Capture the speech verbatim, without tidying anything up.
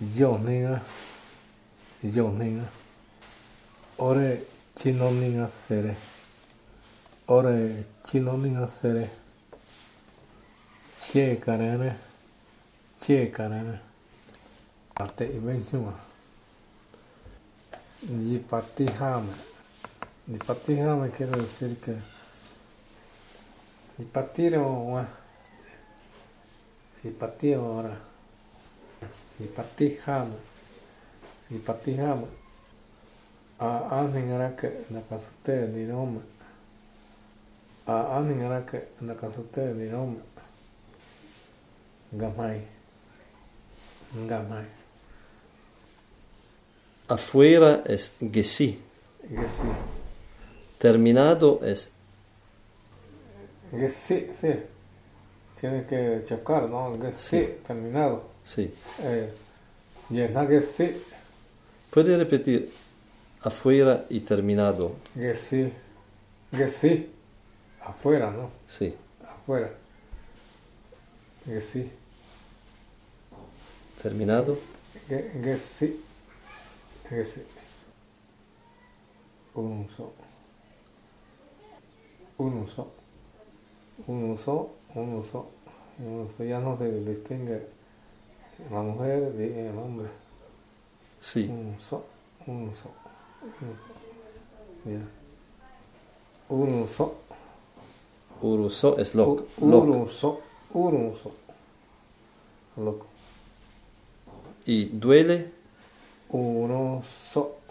yo ninga, yo ninga. Ore chino ninga sere. Ore chino ninga sere. Che karene. Che karene. Arte ibenchuma. Yipatijame. Yipatijame quiere decir que Yipatiro, Yipatiro ahora. Yipatijame. Yipatijame. A aningarake nakasute ninome. A aningarake nakasute ninome. Gamay. Gamay. Afuera es gesi. Gesi. Terminado es. Gesi, sí. Tiene que chocar, ¿no? Gesi, sí. Terminado. Sí. Eh, llena gesi. ¿Puede repetir afuera y terminado? Gesi. Gesi. Afuera, ¿no? Sí. Afuera. Gesi. Terminado. Gesi. Gesi. Un uso. Un uso. Un uso. Un uso. Un uso. Ya no se distingue la mujer y el hombre. Sí. Un uso. Un uso. Un uso. Ya. Un uso. Uruso es loco. Uruso. Uruso. Loco. ¿Y duele? Uruso.